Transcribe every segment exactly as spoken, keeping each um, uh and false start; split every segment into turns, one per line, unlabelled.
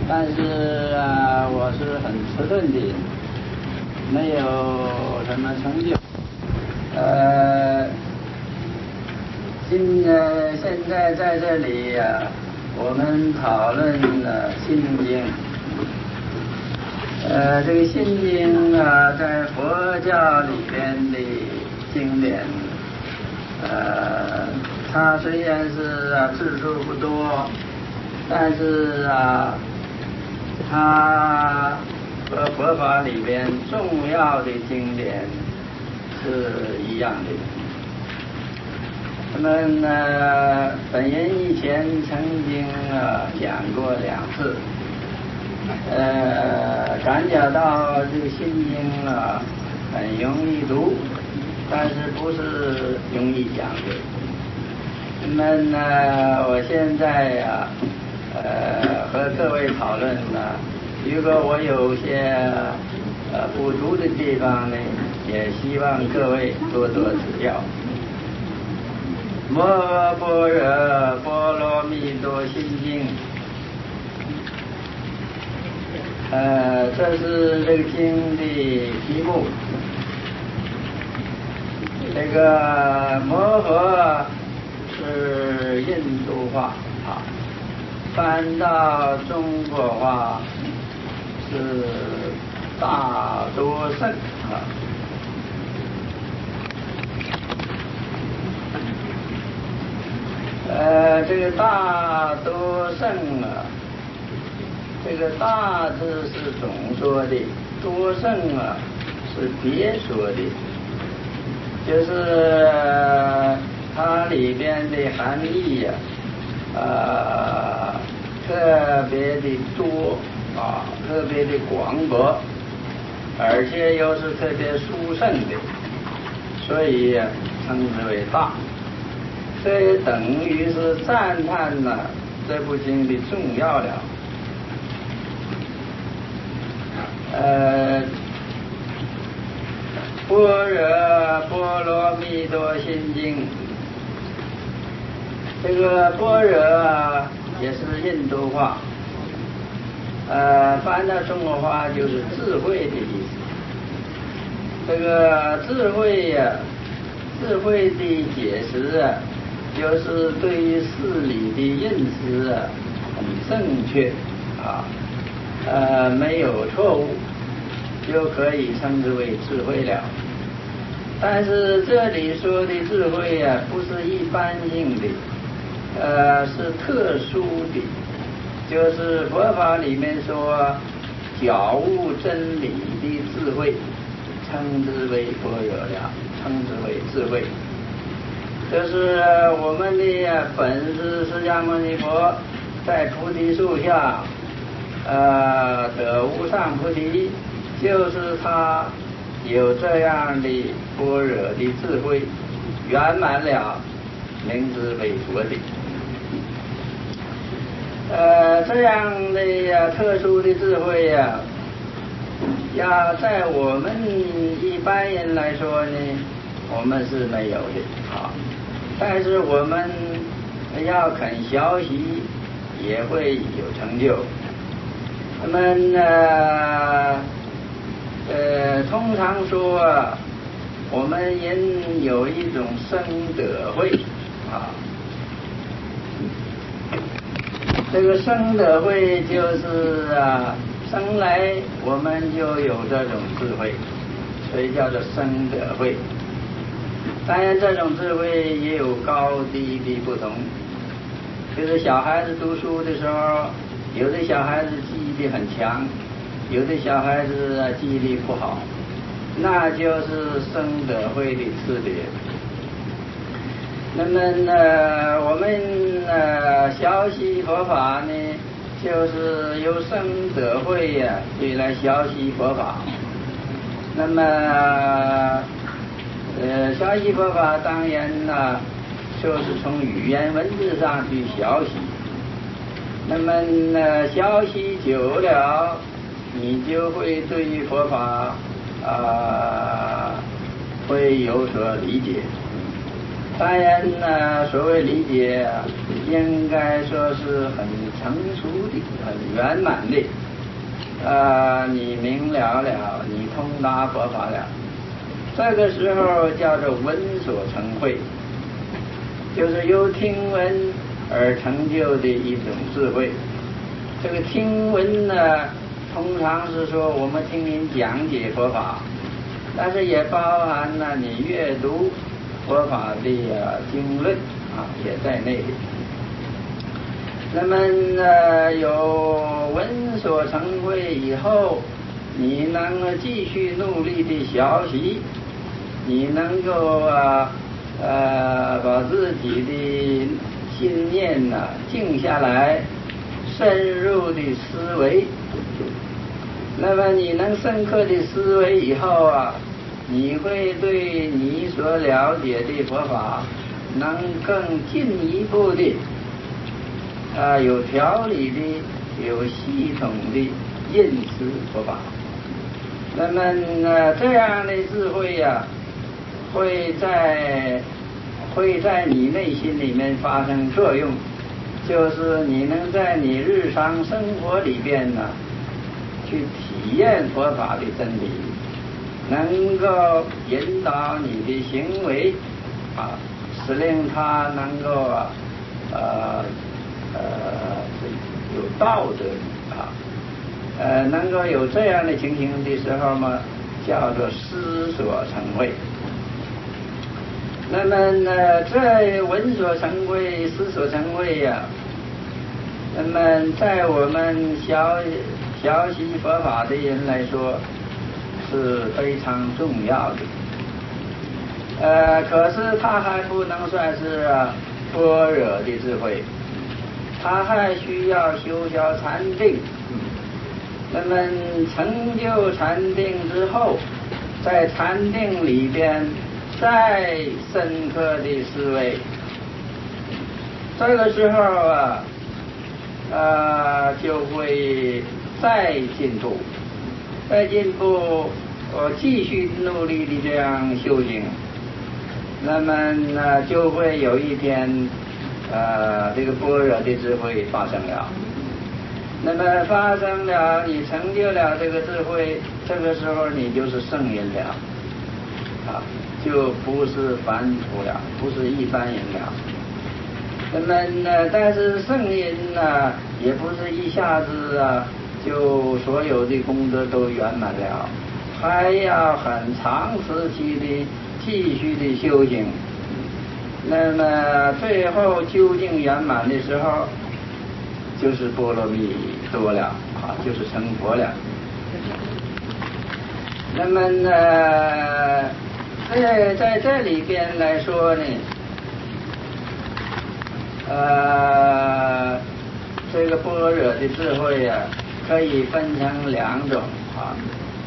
但是啊，我是很迟钝的，没有什么成就。呃，今呃现在在这里啊，我们讨论了心经。呃，这个心经啊，在佛教里边的经典，呃，它虽然是啊字数不多，但是啊，它和佛法里边重要的经典是一样的。那么呢，本人以前曾经啊讲过两次，呃，感觉到这个心经啊很容易读，但是不是容易讲的。那么呢，我现在呀、啊，呃，和各位讨论呢，如果我有些呃不足的地方呢，也希望各位多多指教。摩诃般若波罗蜜多心经，呃，这是这个经的题目。这个摩诃是印度话啊，翻到中国话是大多胜啊。呃，这个大多胜啊，这个大字是总说的，多胜啊是别说的，就是、呃、它里边的含义呀、啊，呃，特别的多啊，特别的广博，而且又是特别殊胜的，所以、啊、称之为大。这等于是赞叹了这部经的重要了。呃，般若波罗蜜多心经，这个般若啊也是印度话，呃，翻到中国话就是智慧的意思。这个智慧呀、啊，智慧的解释啊，就是对于事理的认识啊很正确啊，呃没有错误，就可以称之为智慧了。但是这里说的智慧啊，不是一般性的，呃是特殊的，就是佛法里面说觉悟真理的智慧，称之为般若了，称之为智慧。这是我们的本师释迦牟尼佛在菩提树下呃得无上菩提，就是他有这样的般若的智慧圆满了，名之为佛的。呃这样的特殊的智慧呀、啊，要在我们一般人来说呢，我们是没有的啊。但是我们要肯学习，也会有成就。那么呢，呃，通常说啊，我们人有一种生德慧啊，这个生德慧就是啊，生来我们就有这种智慧，所以叫做生德慧。当然这种智慧也有高低的不同，就是小孩子读书的时候，有的小孩子记忆力很强，有的小孩子记忆力不好，那就是生德慧的区别。那么呢，我们呢学习佛法呢，就是由生德慧呀、啊，对来学习佛法。那么呃，学习佛法当然呢，就是从语言文字上去学习。那么呢，学习久了，你就会对于佛法啊、呃、会有所理解。 当然呢，所谓理解，应该说是很成熟的、很圆满的。啊，你明了了，你通达佛法了，这个时候叫做闻所成慧，就是由听闻而成就的一种智慧。这个听闻呢，通常是说我们听您讲解佛法，但是也包含了你阅读佛法的、啊、经论啊，也在内里。那么呢，有闻所成慧以后，你能继续努力的学习，你能够啊呃把自己的心念呢、啊、静下来，深入的思维。那么你能深刻的思维以后啊，你会对你所了解的佛法能更进一步的啊，有条理的、有系统的认识佛法。那么呢，这样的智慧呀、啊，会在会在你内心里面发生作用，就是你能在你日常生活里边呢，去体验佛法的真理，能够引导你的行为啊，使令它能够啊呃。呃，有道德啊，呃，能够有这样的情形的时候嘛，叫做思所成慧。那么呢，这闻所成慧、思所成慧呀、啊，那么在我们学学习佛法的人来说是非常重要的。呃，可是它还不能算是般若的智慧。他还需要修学禅定，那么成就禅定之后，在禅定里边再深刻的思维，这个时候啊，呃，就会再进步，再进步，我继续努力的这样修行，那么呢，就会有一天。呃，这个般若的智慧发生了，那么发生了，你成就了这个智慧，这个时候你就是圣人了，啊，就不是凡夫了，不是一般人了。那么呢，但是圣人呢，也不是一下子啊，就所有的功德都圆满了，还要很长时期的继续的修行。那么最后究竟圆满的时候，就是波罗蜜多了啊，就是成佛了。那么呢，在在这里边来说呢，呃，这个般若的智慧啊，可以分成两种啊。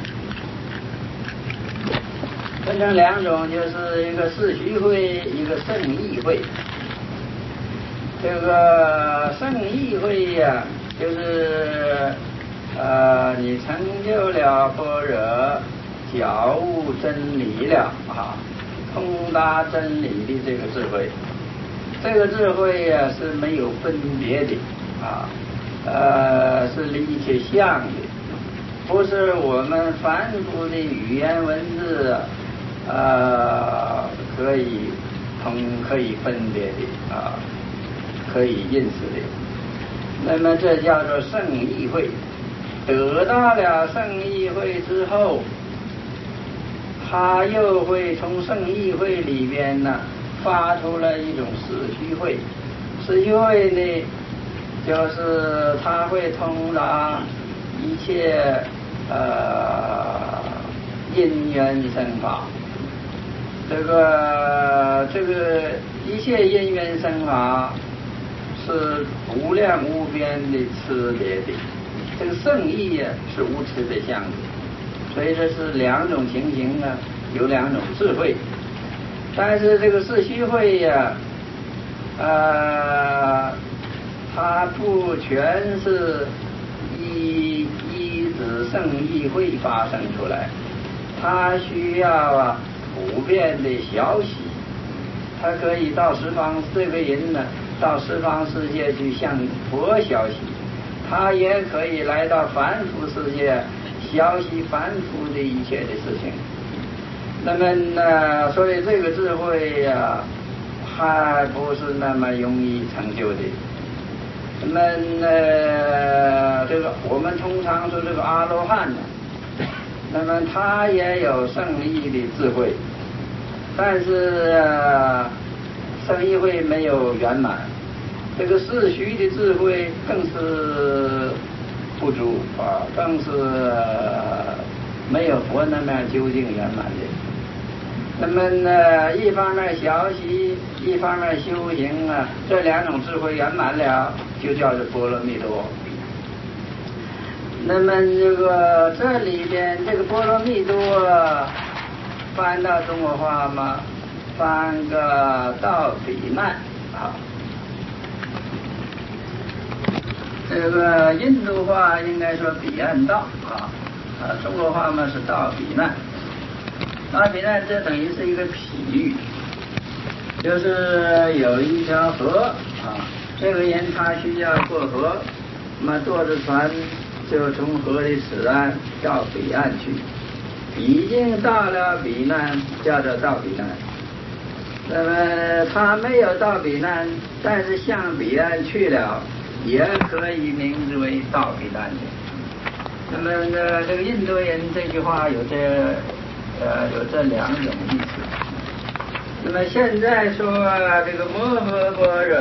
分成两种，就是一个世虚慧，一个圣意慧。这个圣意慧呀、啊，就是呃，你成就了般若，觉悟真理了啊，通达真理的这个智慧。这个智慧呀、啊、是没有分别的啊，呃，是离一切相的，不是我们凡夫的语言文字啊。呃，可以同可以分别的啊，可以认识的。那么这叫做圣意慧。得到了圣意慧之后，他又会从圣意慧里边呢发出了一种世虚慧。世虚慧呢，就是他会通达一切呃因缘生法。这个这个一切因缘生法是无量无边的痴别的，这个圣意呀是无痴的相的，所以这是两种情形呢，有两种智慧。但是这个世虚慧呀，呃，它不全是依依止圣意慧发生出来，它需要啊普遍的消息， 他可以到十方，这个人呢，到十方世界去向佛消息，他也可以来到凡夫世界消息凡夫的一切的事情。那么呢，所以这个智慧呀、啊，还不是那么容易成就的。那么呢，这个我们通常说这个阿罗汉呢，那么他也有胜利的智慧，但是、啊、胜利会没有圆满，这个世虚的智慧更是不足啊，更是、啊、没有佛那么究竟圆满的。那么呢，一方面学习，一方面修行啊，这两种智慧圆满了，就叫做波罗蜜多。那么这个这里边这个波罗蜜多翻到中国话嘛，翻个道比难啊。这个印度话应该说彼岸道啊，啊，中国话嘛是道比难。道比难这等于是一个比喻，就是有一条河啊，这个人他需要过河，那么坐着船就从河里此岸到彼岸去，已经到了彼岸，叫做到彼岸。那么他没有到彼岸，但是向彼岸去了，也可以名字为到彼岸的。那么呢，这个印度人这句话有这呃有这两种意思。那么现在说这个摩诃般若，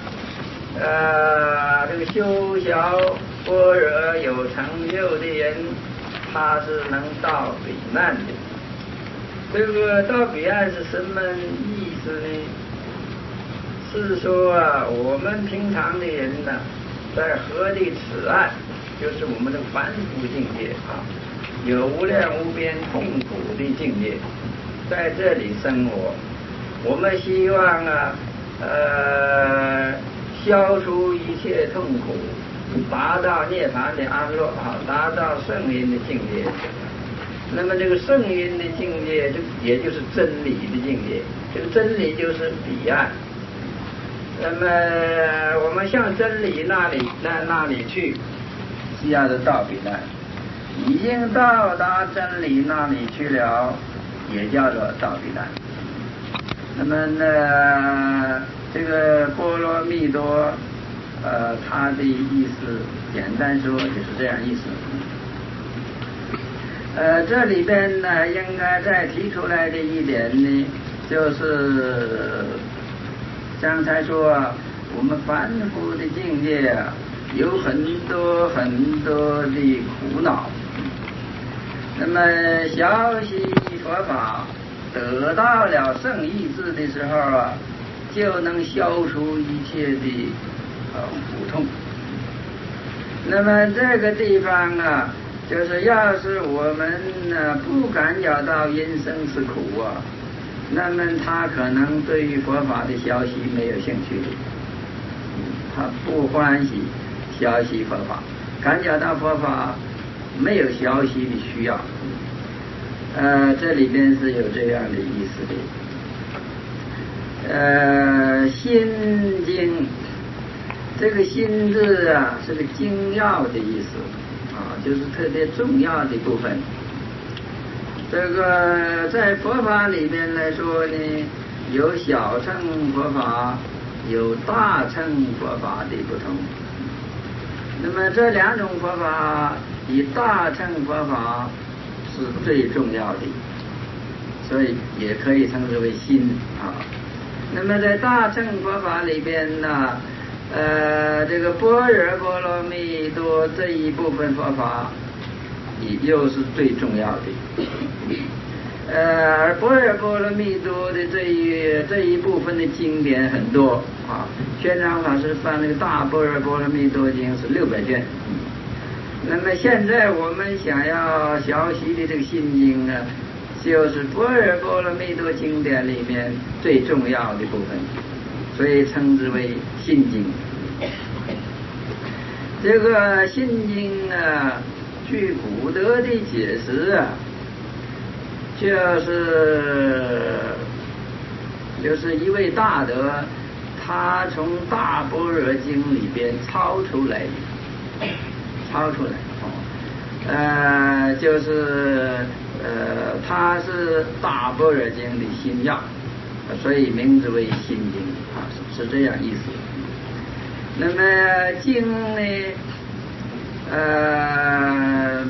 呃，这个修小般若有成就的人，他是能到彼岸的。这个到彼岸是什么意思呢？是说啊，我们平常的人呢，在河的此岸，就是我们的凡夫境界啊，有无量无边痛苦的境界，在这里生活。我们希望啊，呃，消除一切痛苦，达到涅槃的安乐啊，达到圣人的境界。那么这个圣人的境界，就也就是真理的境界。这个真理就是彼岸。那么我们向真理那里那那里去，是要的到彼岸。已经到达真理那里去了，也叫做到彼岸。那么呢，这个波罗蜜多，呃，它的意思简单说就是这样意思。呃，这里边呢，应该再提出来的一点呢，就是刚才说我们凡夫的境界啊，有很多很多的苦恼。那么消息佛法得到了圣意志的时候啊，就能消除一切的呃苦痛。那么这个地方啊，就是要是我们呢不感觉到人生是苦啊，那么他可能对于佛法的消息没有兴趣的，他不欢喜消息佛法，感觉到佛法没有消息的需要。呃，这里边是有这样的意思的。呃，心经，这个心字啊，是个精要的意思啊，就是特别重要的部分。这个在佛法里边来说呢，有小乘佛法，有大乘佛法的不同。那么这两种佛法，以大乘佛法是最重要的，所以也可以称之为心啊。那么在大乘佛法里边呢，呃，这个般若波罗蜜多这一部分佛法，也又是最重要的。呃，而般若波罗蜜多的这一这一部分的经典很多啊，玄奘法师翻那个大般若波罗蜜多经是六百卷。那么现在我们想要学习的这个心经呢，就是般若波罗蜜多经典里面最重要的部分，所以称之为心经。这个心经呢，据古德的解释啊，就是就是一位大德，他从大般若经里边抄出来的，抄出来，呃，就是呃，他是大般若经的心要，所以名字为心经啊，是这样意思。那么经呢，呃，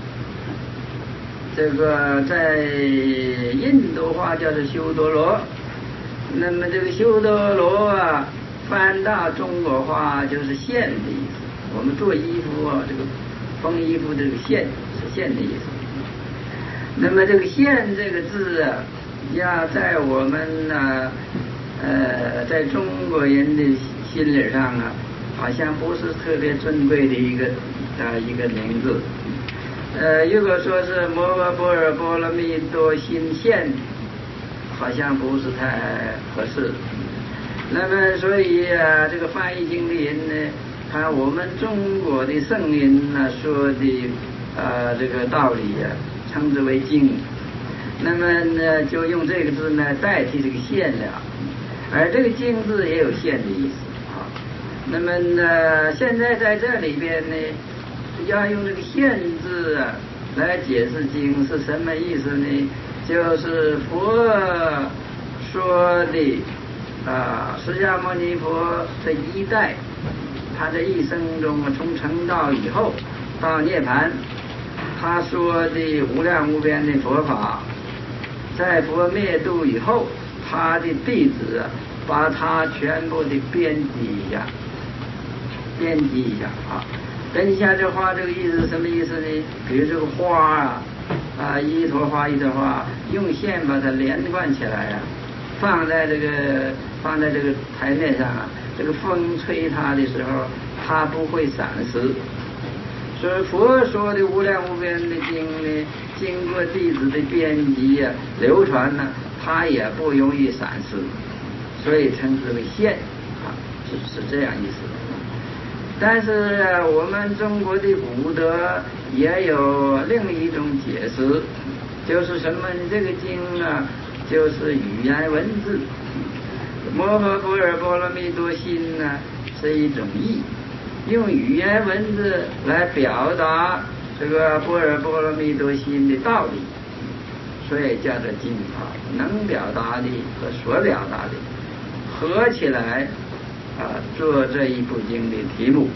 这个在印度话叫做修多罗。那么这个修多罗啊，翻到中国话就是线的意思。我们做衣服啊，这个缝衣服这个线是线的意思。那么这个线这个字啊，要在我们呢、啊，呃，在中国人的心理上啊，好像不是特别尊贵的一个啊一个名字。呃，如果说是摩诃般若波罗蜜多心线，好像不是太合适。那么所以啊，这个翻译经的人呢，看我们中国的圣人呢说的呃这个道理啊，称之为经。那么呢，就用这个字呢代替这个线了。而这个经字也有线的意思啊。那么呢，现在在这里边呢，要用这个线字啊来解释经是什么意思呢？就是佛说的啊，释迦牟尼佛这一代，他这一生中从成道以后到涅槃，他说的无量无边的佛法，在佛灭度以后，他的弟子把他全部的编辑一下，编辑一下啊。编辑一下这花这个意思什么意思呢？比如这个花啊。啊，一朵花一朵花，用线把它连贯起来啊，放在这个放在这个台面上啊，这个风吹它的时候，它不会散失。所以佛说的无量无边的经呢，经过弟子的编辑啊、流传呢、啊，它也不容易散失，所以称之为线啊，是是这样意思。但是我们中国的古德也有另一种解释，就是什么呢？这个经啊，就是语言文字。摩诃般若波罗蜜多心呢，是一种意，用语言文字来表达这个般若波罗蜜多心的道理，所以叫做经啊，能表达的和所表达的合起来。啊，做这一部经的题目。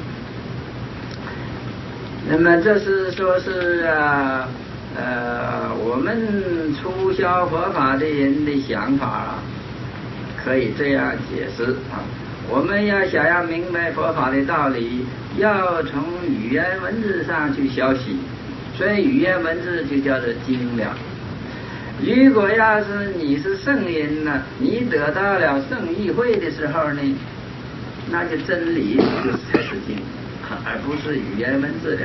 那么这是说是啊，呃，我们初销佛法的人的想法，可以这样解释啊。我们要想要明白佛法的道理，要从语言文字上去学习，所以语言文字就叫做经了。如果要是你是圣人呢，你得到了圣意会的时候呢，那就真理就是才是经，而不是语言文字了。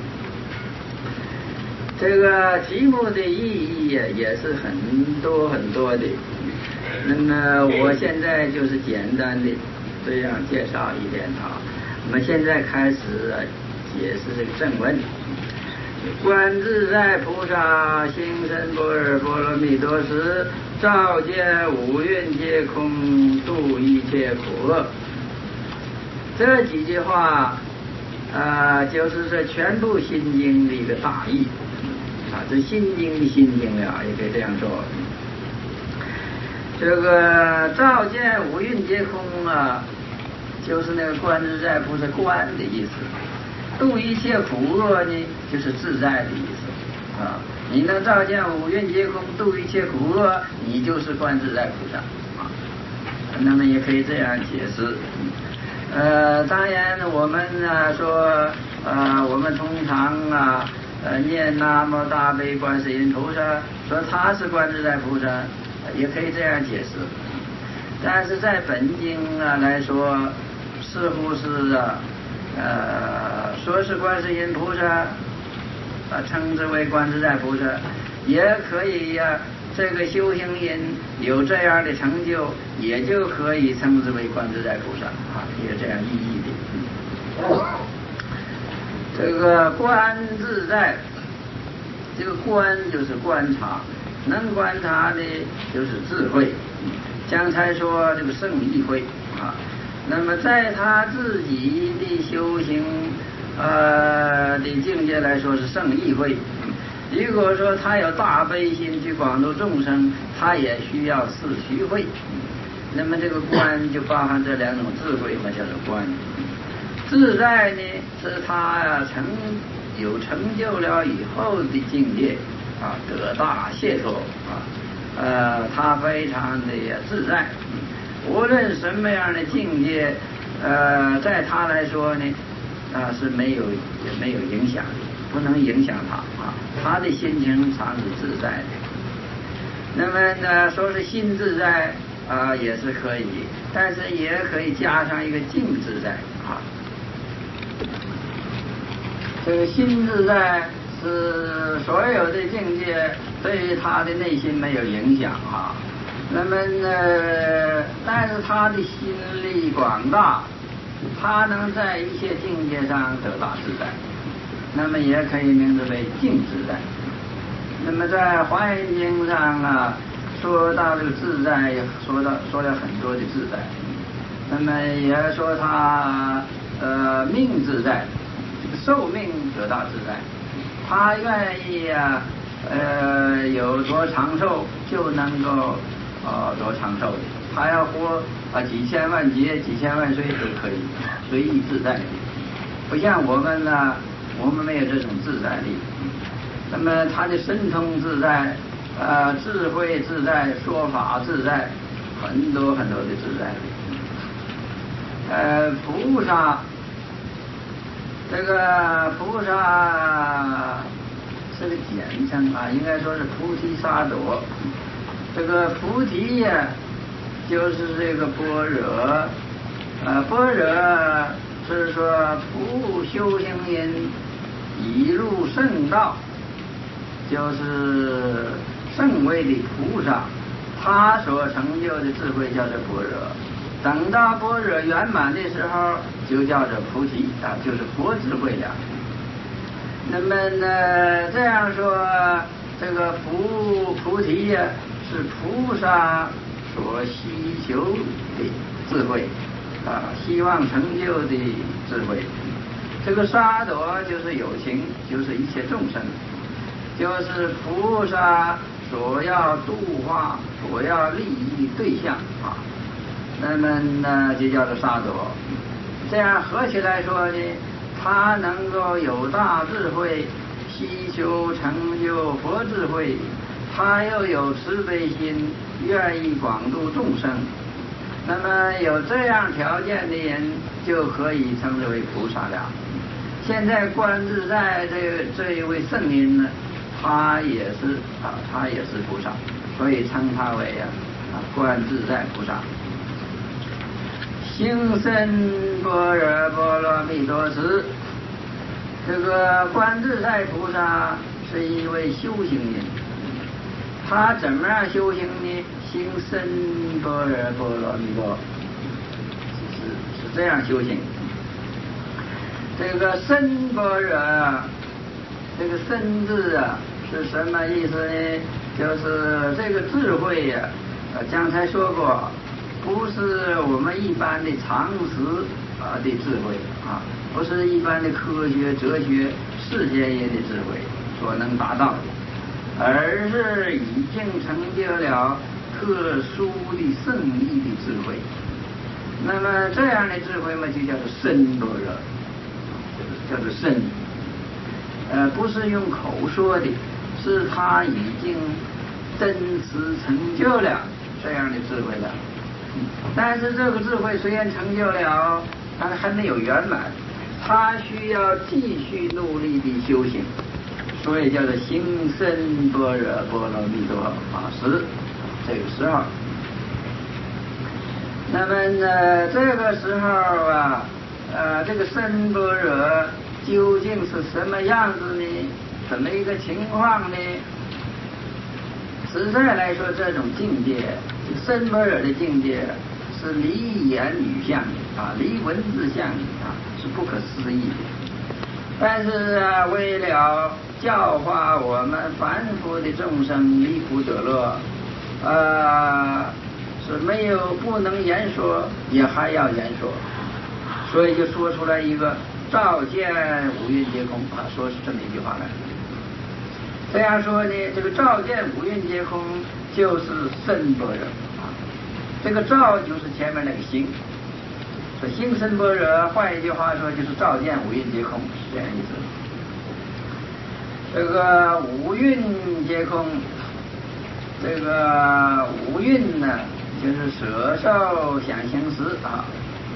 这个题目的意义也是很多很多的。那么我现在就是简单的这样介绍一点啊。我们现在开始解释这个正文。观自在菩萨行深般若波罗蜜多时，照见五蕴皆空，度一切苦厄。这几句话，呃，就是这全部心经的一个大意啊，这心经的心经了，也可以这样说。这个照见五蕴皆空啊，就是那个观自在菩萨观的意思。度一切苦厄呢，就是自在的意思啊。你能照见五蕴皆空，度一切苦厄，你就是观自在菩萨啊。那么也可以这样解释。呃，当然我们呢说，呃，我们通常啊，呃，念南无大悲观世音菩萨，说他是观自在菩萨，也可以这样解释。但是在本经啊来说，似乎是啊，呃，说是观世音菩萨，啊，称之为观自在菩萨，也可以呀、啊。这个修行人有这样的成就，也就可以称之为观自在菩萨啊，也有这样意义的。这个观自在，这个观就是观察，能观察的就是智慧， 刚才说这个圣意会啊，那么在他自己的修行呃的境界来说是圣意会。如果说他有大悲心去广度众生，他也需要四虚慧。那么这个观就包含这两种智慧嘛，叫做观。自在呢是他呀、啊、成有成就了以后的境界啊，得大解脱啊，呃，他非常的自在，无论什么样的境界，呃，在他来说呢，啊是没有也没有影响，不能影响他啊，他的心情常是自在的。那么呢，说是心自在啊，也是可以，但是也可以加上一个静自在啊。这个心自在是所有的境界对他的内心没有影响啊。那么呢，但是他的心力广大，他能在一切境界上得大自在，那么也可以名字为静自在。那么在《华严经》上啊，说到这个自在，说到说了很多的自在。那么也说他呃命自在，这个寿命得大自在，他愿意啊呃有多长寿就能够呃多长寿，他要活啊几千万劫几千万岁都可以，随意自在，不像我们呢，我们没有这种自在力。那么他的神通自在，呃智慧自在，说法自在，很多很多的自在。呃菩萨，这个菩萨是个简称啊，应该说是菩提萨埵。这个菩提呀，就是这个般若，呃般若是说普修行人已入圣道，就是圣位的菩萨，他所成就的智慧叫做般若。等到般若圆满的时候，就叫做菩提啊，就是佛智慧了。那么呢，这样说，这个菩菩提呀，是菩萨所希求的智慧啊，希望成就的智慧。这个萨埵就是有情，就是一切众生，就是菩萨所要度化、所要利益的对象啊。那么呢，就叫做萨埵。这样合起来说呢，他能够有大智慧，希求成就佛智慧，他又有慈悲心，愿意广度众生。那么有这样条件的人，就可以称之为菩萨了。现在观自在这这一位圣人呢，他也是啊，他也是菩萨，所以称他为啊啊观自在菩萨。行深般若波罗蜜多时，这个观自在菩萨是一位修行人，他怎么样修行呢？行深般若波罗蜜多，是是这样修行。这个深般若，这个深字啊是什么意思呢？就是这个智慧呀、啊，刚才说过，不是我们一般的常识啊的智慧啊，不是一般的科学、哲学、世间人的智慧所能达到的，而是已经成就了特殊的圣意的智慧。那么这样的智慧嘛，就叫做深般若，叫做深。呃，不是用口说的，是他已经真实成就了这样的智慧了。但是这个智慧虽然成就了，但是还没有圆满，他需要继续努力的修行，所以叫做行深般若波罗蜜多法时，这个时候。那么呢，这个时候啊，呃，这个深般若究竟是什么样子呢？怎么一个情况呢？实在来说，这种境界，深般若的境界是离言语相啊，离文字相啊，是不可思议的。但是啊，为了教化我们凡夫的众生离苦得乐，呃， 是没有不能言说，也还要言说，所以就说出来一个照见五蕴皆空啊，说是这么一句话来。这样说呢，这个照见五蕴皆空就是身般若啊，这个照就是前面那个心，说心身般若，换一句话说就是照见五蕴皆空，是这样意思。这个五蕴皆空，这个五蕴呢，就是色受想行识啊。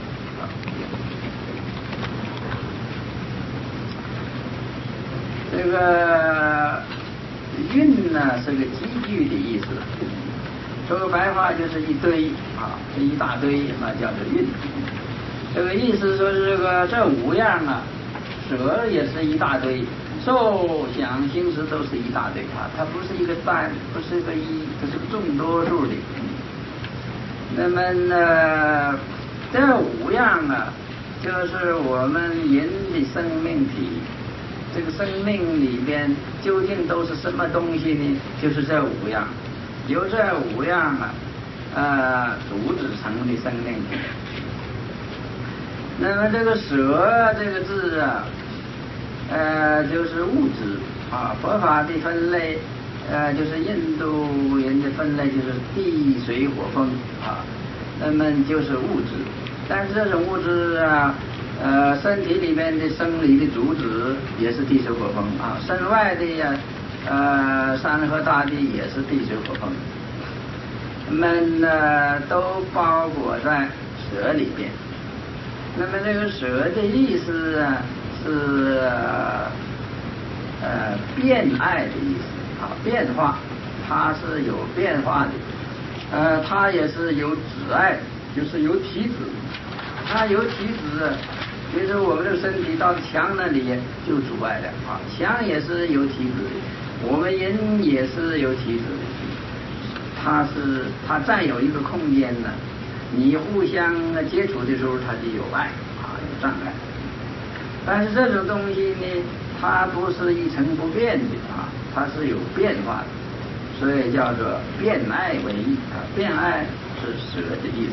这个蕴呢是个积聚的意思，说个白话就是一堆啊，这一大堆，那叫做蕴。这个意思说是这个这五样啊，舍也是一大堆，受想行识都是一大堆啊，它不是一个单，不是一个一，它是个众多数的。那么呢，这五样啊，就是我们人的生命体。这个生命里边究竟都是什么东西呢？就是这五样，由这五样啊，呃，组织成的生命体。那么这个舍这个字啊，呃，就是物质啊，佛法的分类，呃，就是印度人的分类就是地水火风啊，那么就是物质，但是这种物质啊。呃，身体里面的生理的主旨也是地水火风啊，身外的呀，呃，山河大地也是地水火风，那么呢都包裹在舍里边。那么这个舍的意思啊是呃变爱的意思啊，变化，它是有变化的，呃，它也是有止爱，就是有体止，它有体止。比如说我们的身体到墙那里就阻碍了啊，墙也是有体止的，我们人也是有体止的，它是它占有一个空间呢，你互相接触的时候它就有碍啊，有障碍。但是这种东西呢，它不是一成不变的啊，它是有变化的，所以叫做变爱为义啊，变爱是舍的意思。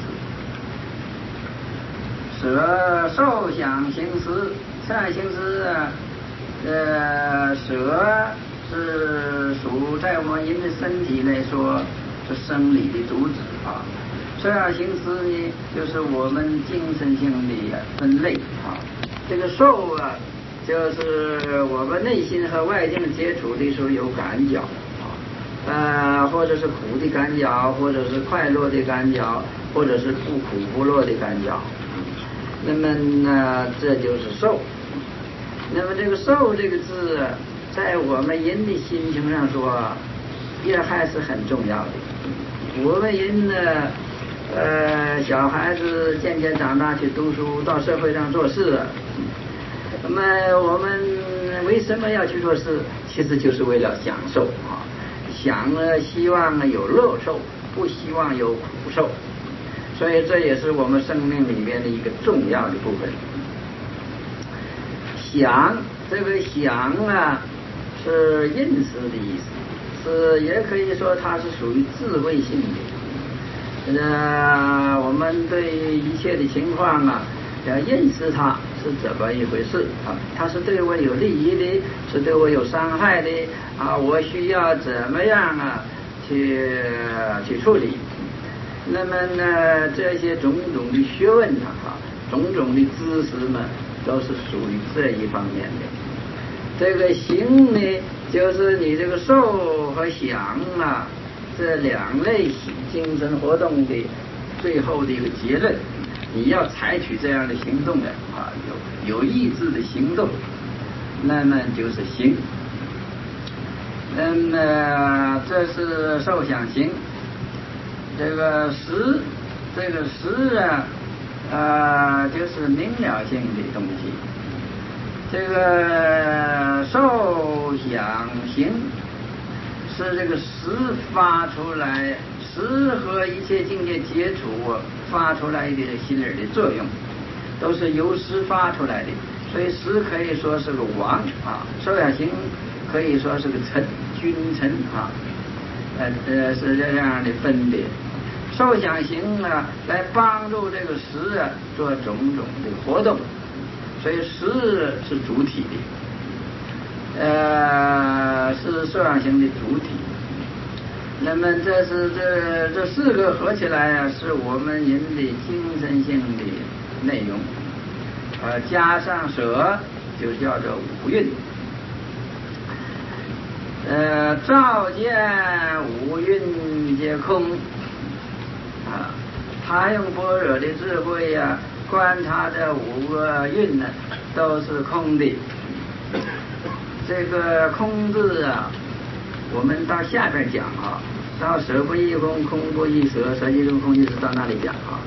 舍受想行识，想行识啊，呃，舍是属在我们人的身体来说是生理的主旨啊，受想行识呢，就是我们精神性的分类啊。这个受啊，就是我们内心和外境接触的时候有感觉啊，呃，或者是苦的感觉，或者是快乐的感觉，或者是不苦不乐的感觉。那么呢，这就是受。那么这个受这个字，在我们人的心情上说，也还是很重要的。我们人呢，呃，小孩子渐渐长大去读书，到社会上做事，那么我们为什么要去做事？其实就是为了享受啊，想呢，希望有乐受，不希望有苦受。所以这也是我们生命里面的一个重要的部分。想，这个想啊，是认识的意思，是也可以说它是属于智慧性的。呃，我们对一切的情况啊，要认识它是怎么一回事啊？它是对我有利益的，是对我有伤害的啊？我需要怎么样啊去去处理？那么呢，这些种种的学问啊，种种的知识呢，都是属于这一方面的。这个行呢，就是你这个受和想啊，这两类精神活动的最后的一个结论。你要采取这样的行动的啊，有有意志的行动，那么就是行。那么这是受想行。这个识，这个识啊，呃，就是明了性的东西。这个受想行是这个识发出来，识和一切境界接触发出来的心理的作用，都是由识发出来的。所以识可以说是个王啊，受想行可以说是个臣君臣啊。呃呃，是这样的分别。 受想行啊来帮助这个识啊做种种的活动，所以识是主体的，呃，是受想行的主体。那么这是这这四个合起来啊，是我们人的精神性的内容，呃，加上舍就叫做五蕴。呃，照见五蕴皆空啊，他用般若的智慧呀、啊，观察这五个蕴呢，都是空的。这个空字啊，我们到下边讲啊，到舍不异空，空不异舍，舍即空，空即舍，到那里讲啊。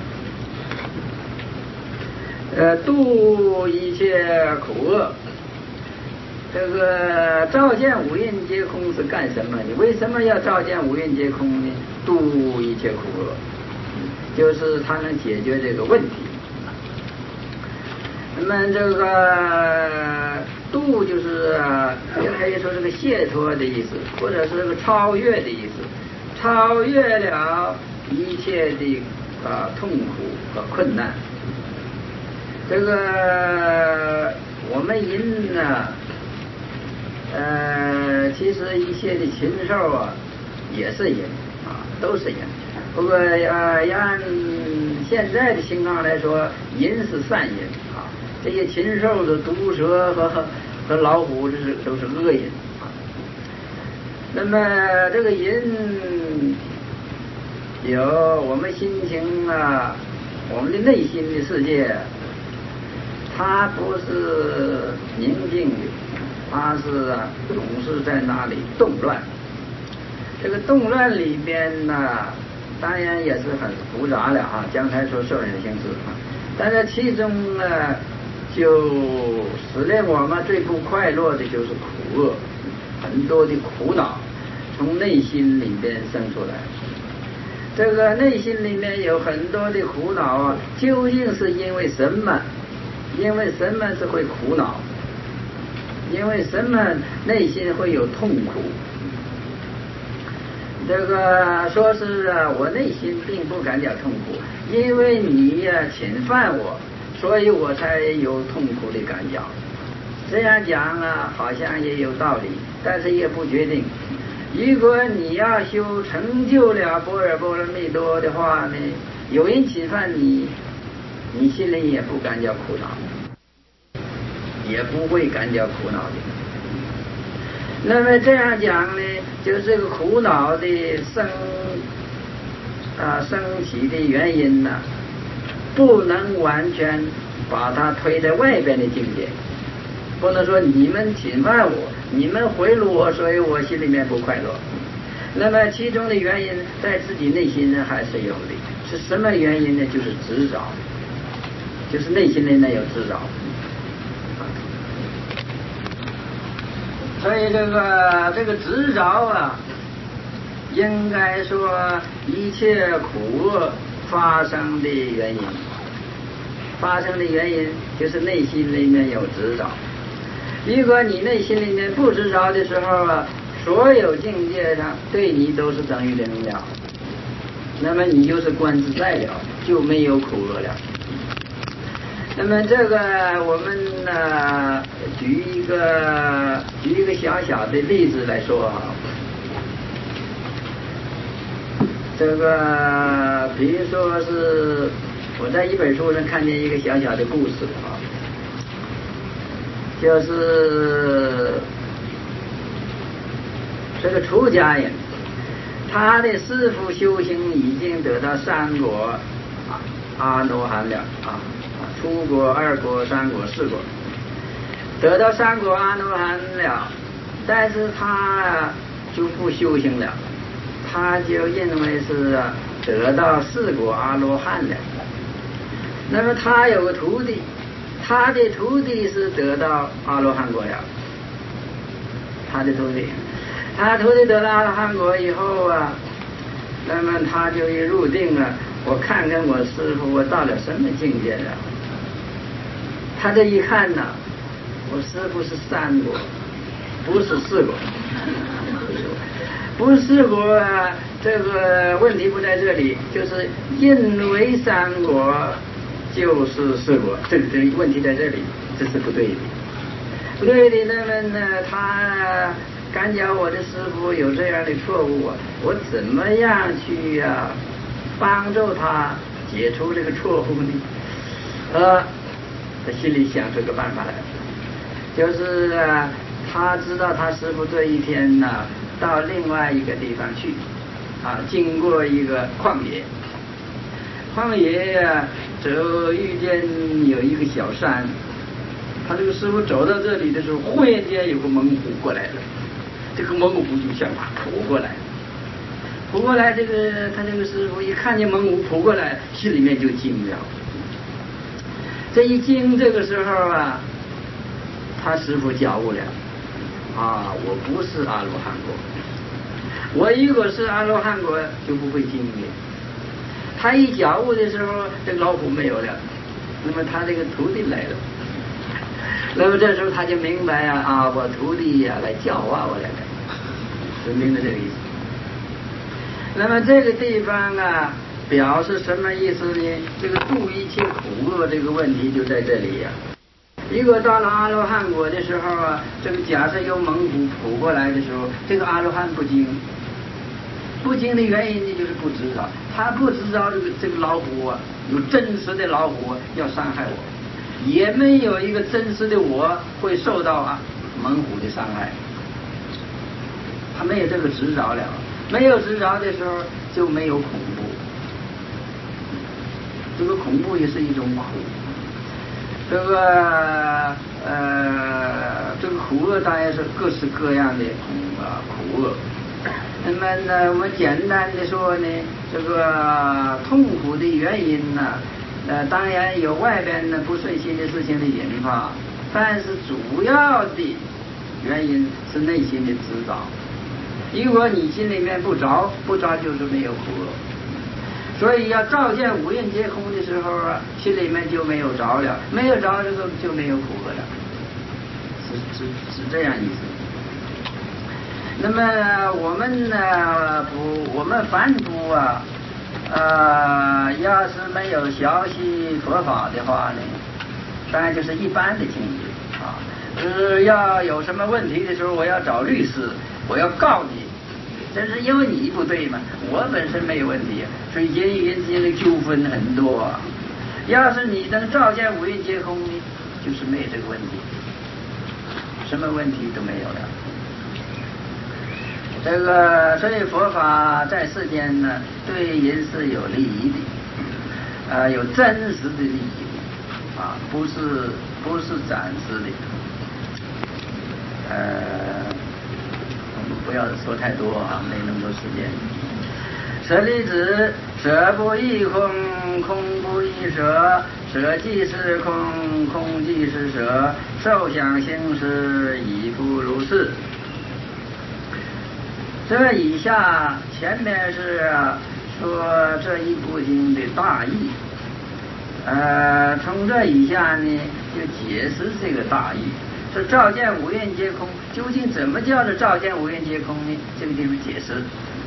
呃，度一切苦厄。这个照见五蕴皆空是干什么？你为什么要照见五蕴皆空呢？度一切苦厄，就是它能解决这个问题。那么这个度就是也可以说是个解脱的意思，或者是个超越的意思，超越了一切的啊痛苦和困难。这个我们人呢，呃，其实一切的禽兽啊，也是人啊，都是人。不过呃，按现在的情况来说，人是善人啊，这些禽兽的毒蛇和和老虎，这是都是恶人啊。那么这个人有我们心情啊，我们的内心的世界，它不是宁静的。它是啊，总是在那里动乱。这个动乱里边呢，当然也是很复杂的啊。刚才说受想行识啊，但是其中呢，就使令我们最不快乐的就是苦厄，很多的苦恼从内心里边生出来。这个内心里面有很多的苦恼啊，究竟是因为什么？因为什么是会苦恼？因为什么内心会有痛苦？这个说是啊，我内心并不感觉痛苦，因为你呀、啊、侵犯我，所以我才有痛苦的感觉。这样讲啊，好像也有道理，但是也不决定。如果你要修成就了般若波罗蜜多的话呢，有人侵犯你，你心里也不感觉苦恼。也不会感觉苦恼的。那么这样讲呢，就是这个苦恼的生啊升起的原因呢，不能完全把它推在外边的境界，不能说你们侵犯我，你们贿赂我，所以我心里面不快乐。那么其中的原因在自己内心呢还是有的，是什么原因呢？就是执着，就是内心里面有执着。所以这个这个执着啊，应该说一切苦厄发生的原因，发生的原因就是内心里面有执着。如果你内心里面不执着的时候啊，所有境界上对你都是等于零了，那么你就是观自在了，就没有苦厄了。那么这个我们呢、呃，举一个举一个小小的例子来说啊，这个比如说是我在一本书上看见一个小小的故事啊，就是这个出家人，他的师父修行已经得到三果阿罗汉了啊。初果、二果、三果、四果，得到三果阿罗汉了，但是他就不修行了，他就认为是得到四果阿罗汉了。那么他有个徒弟，他的徒弟是得到阿罗汉果了，他的徒弟，他徒弟得到阿罗汉果以后啊，那么他就一入定了，我看看我师父我到了什么境界了。他这一看呢，我师父是三果，不是四果， 不是果啊，这个问题不在这里，就是因为三果就是四果，这个问题在这里，这是不对的。不对的，那么呢，他感觉我的师父有这样的错误，我怎么样去啊帮助他解除这个错误呢？呃，他心里想出个办法来，就是啊，他知道他师父这一天呢、啊、到另外一个地方去，啊，经过一个旷野，旷野啊，就遇见有一个小山。他这个师傅走到这里的时候，忽然间有个猛虎过来了，这个猛虎就向他扑过来，扑过来，这个他这个师傅一看见猛虎扑过来，心里面就惊了。这一惊，这个时候啊，他师傅觉悟了，啊，我不是阿罗汉果，我如果是阿罗汉果就不会惊的。他一觉悟的时候，这个老虎没有了，那么他这个徒弟来了。那么这时候他就明白呀、啊，啊，我徒弟呀、啊、来教化我来了，就明白这个意思。那么这个地方啊，表示什么意思呢？这个度一切苦厄这个问题就在这里呀、啊。如果到了阿罗汉果的时候啊，这个假设有猛虎扑过来的时候，这个阿罗汉不惊，不惊的原因呢，就是不知道，他不知道这个这个老虎啊，有真实的老虎要伤害我。也没有一个真实的我会受到啊猛虎的伤害，他没有这个执着了，没有执着的时候就没有恐怖，这个恐怖也是一种苦，这个呃这个苦厄当然是各式各样的苦啊苦厄。那么呢，我们简单的说呢，这个痛苦的原因呢、啊。呃，当然有外边呢不顺心的事情的引发，但是主要的原因是内心的执着。如果你心里面不着，不着就是没有苦厄。所以要照见五蕴皆空的时候啊，心里面就没有着了，没有着这个就没有苦厄了，是是是这样意思。那么我们呢，不，我们凡夫啊。呃，要是没有学习佛法的话呢，当然就是一般的境界啊。呃，要有什么问题的时候，我要找律师，我要告你，这是因为你不对嘛，我本身没有问题，所以人与人之间的纠纷很多啊。要是你能照见五蕴皆空呢，就是没有这个问题，什么问题都没有了。这个所以佛法在世间呢，对人是有利益的，呃，有真实的利益的，啊，不是不是暂时的，呃，我们不要说太多啊，没那么多时间。舍利子，舍不异空，空不异舍，舍即是空，空即是舍，受想行识已复如是。这以下前面是说这一部经的大意，呃，从这以下呢就解释这个大意。说照见五蕴皆空，究竟怎么叫做照见五蕴皆空呢？这个就是解释。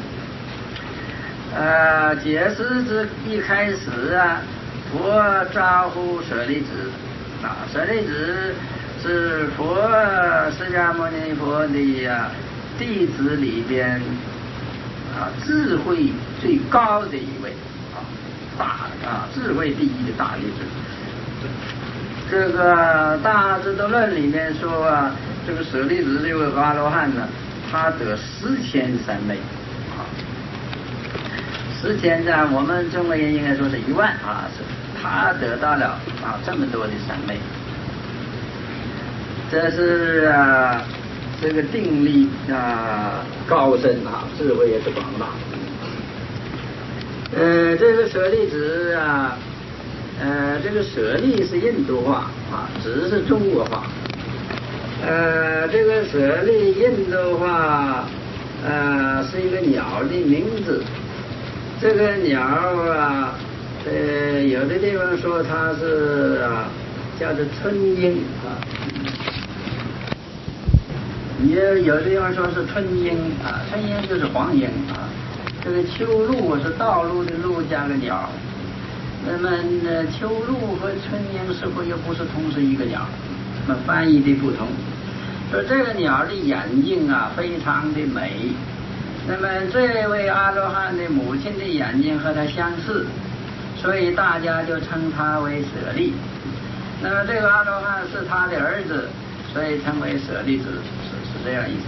呃，解释之一开始啊，佛招呼舍利子，啊，舍利子是佛释迦牟尼佛的呀、啊。弟子里边啊，智慧最高的一位啊，大啊，智慧第一的大弟子。这个《大智度论》里面说啊，这个舍利子这位阿罗汉呢，他得十千三昧啊，十千呢，我们中国人应该说是一万啊，是他得到了啊这么多的三昧，这是啊。这个定力啊高深啊，智慧也是广大。呃，这个舍利子啊，呃，这个舍利是印度话啊，子是中国话。呃，这个舍利印度话，呃，是一个鸟的名字。这个鸟啊，呃，有的地方说它是啊，叫做春鹰啊。 也有的地方说是春莺啊，春莺就是黄莺啊。这个秋鹭是道路的路加个鸟，那么呢，秋鹭和春莺是不是又不是同是一个鸟？那翻译的不同。说这个鸟的眼睛啊非常的美，那么这位阿罗汉的母亲的眼睛和他相似，所以大家就称他为舍利。那么这个阿罗汉是他的儿子，所以称为舍利子，是是这样意思。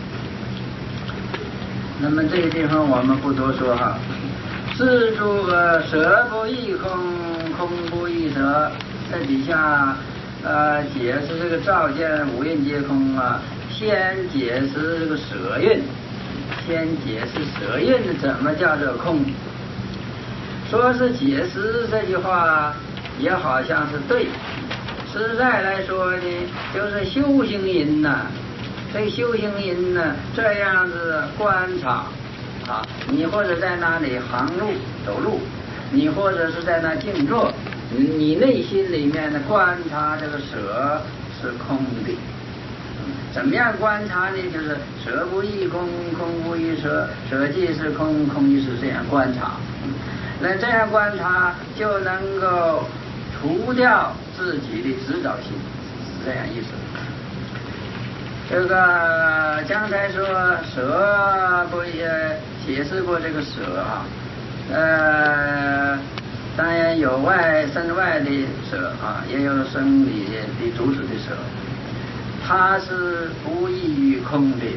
那么这个地方我们不多说哈。是诸舍不异空，空不异舍。在底下呃解释这个照见五蕴皆空啊，先解释这个舍蕴，先解释舍蕴怎么叫做空。说是解释这句话也好像是对，实在来说呢，就是修行人呐、啊，这个修行人呢这样子观察啊，你或者在那里行路走路，你或者是在那静坐，你内心里面的观察这个舍是空的。怎么样观察呢？就是舍不异空，空不异舍，舍即是空，空即是这样观察。那这样观察就能够除掉自己的执着心，是这样意思。这个刚才说舍不也解释过这个舍啊，呃，当然有外身外的舍啊，也有生理的主旨的舍，它是不异于空的。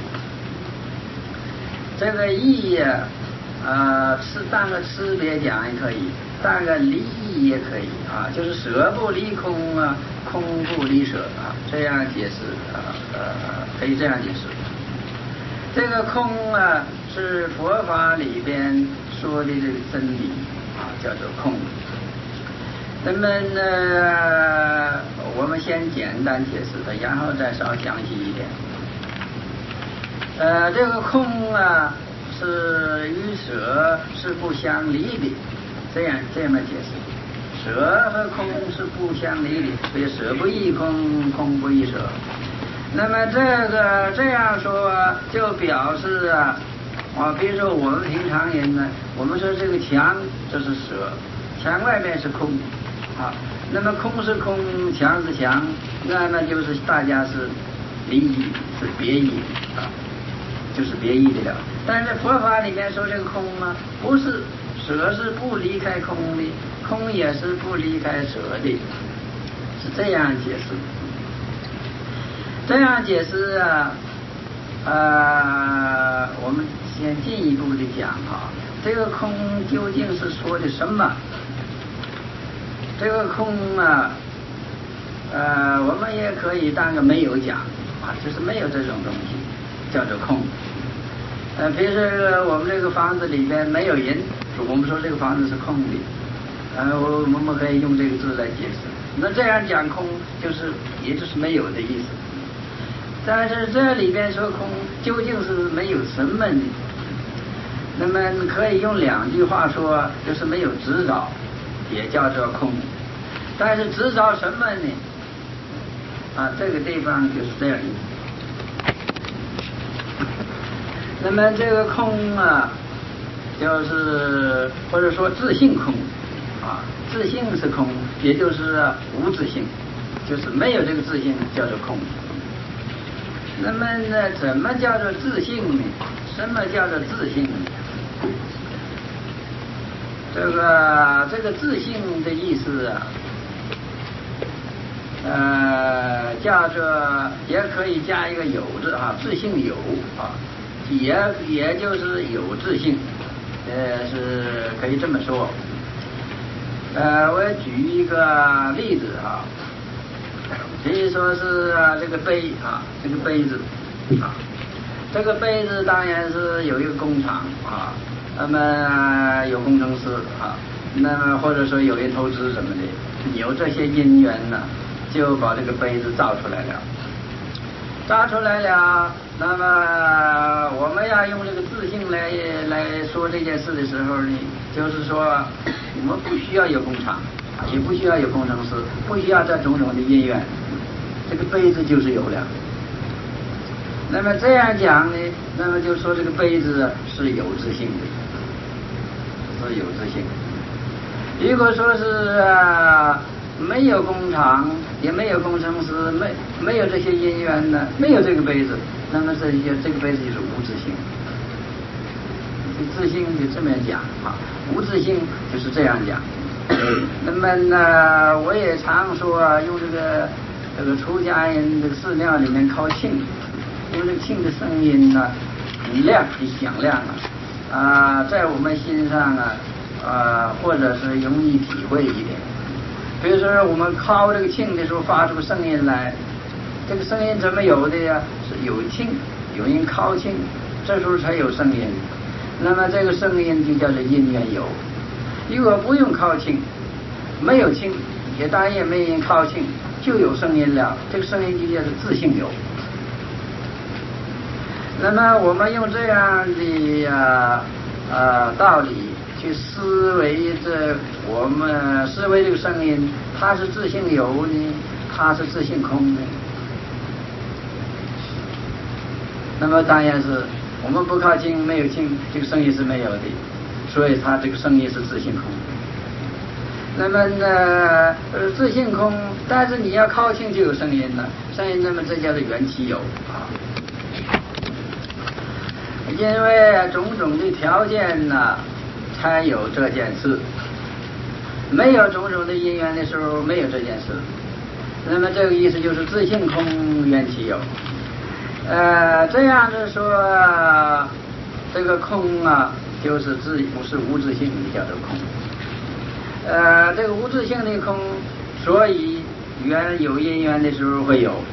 这个异呀，呃，是当个区别讲也可以，当个离异也可以啊，就是舍不离空啊，空不离舍啊，这样解释啊，呃，可以这样解释。这个空啊，是佛法里边说的这个真理啊，叫做空。那么呢，我们先简单解释的，然后再稍详细一点。呃，这个空啊，是与舍是不相离的，这样这么解释。舍和空是不相离的，所以舍不异空，空不异舍。那么这个这样说就表示啊，啊，比如说我们平常人呢，我们说这个墙这是舍，墙外面是空啊，那么空是空，墙是墙，那么就是大家是离异，是别异啊，就是别异的了。但是佛法里面说这个空啊，不是舍是不离开空的，空也是不离开舍的，是这样解释。这样解释啊，呃，我们先进一步的讲啊，这个空究竟是说的什么？这个空啊，呃，我们也可以当个没有讲啊，就是没有这种东西，叫做空。呃，比如说我们这个房子里边没有人，我们说这个房子是空的，呃，我我们可以用这个字来解释。那这样讲空，就是也就是没有的意思。但是这里边说空究竟是没有什么呢？那么可以用两句话说，就是没有执着，也叫做空。但是执着什么呢？啊，这个地方就是这样。那么这个空啊，就是或者说自性空啊，自性是空，也就是无自性，就是没有这个自性叫做空。那么呢，怎么叫做自性呢？什么叫做自性呢？这个这个自性的意思啊，呃，叫做也可以加一个有字啊，自性有啊，也也就是有自性，呃，是可以这么说。呃，我举一个例子啊。比如说是啊，这个杯啊，这个杯子啊，这个杯子当然是有一个工厂啊，那么有工程师啊，那么或者说有人投资什么的，有这些因缘呢，就把这个杯子造出来了。造出来了，那么我们要用这个自性来来说这件事的时候呢，就是说我们不需要有工厂，也不需要有工程师，不需要这种种的因缘，这个杯子就是有了。 那么这样讲呢，那么就说这个杯子是有自性的，是有自性。如果说是啊没有工厂，也没有工程师，没没有这些因缘呢，没有这个杯子，那么这些这个杯子就是无自性。自性就这么讲啊，无自性就是这样讲。那么呢，我也常说啊，用这个这个出家人这个寺庙里面敲磬，因为这个磬的声音呢很亮很响亮啊，啊，在我们心上啊啊或者是容易体会一点。比如说我们敲这个磬的时候发出声音来，这个声音怎么有的呀？是有磬，有人敲磬，这时候才有声音。那么这个声音就叫做因缘有。如果不用敲磬，没有磬，也当然也没人敲磬，就有声音了，这个声音就叫做自性有。那么我们用这样的啊啊道理去思维这我们思维这个声音，它是自性有呢，它是自性空呢？那么当然是我们不靠磬，没有磬，这个声音是没有的，所以它这个声音是自性空。那么呢，呃，自性空，但是你要靠磬就有声音了，声音那么这叫做缘起有啊。因为种种的条件呢，才有这件事。没有种种的因缘的时候，没有这件事。那么这个意思就是自性空，缘起有。呃，这样子说，这个空啊，就是自不是无自性的叫做空。呃，这个无自性的空，所以缘有因缘的时候会有，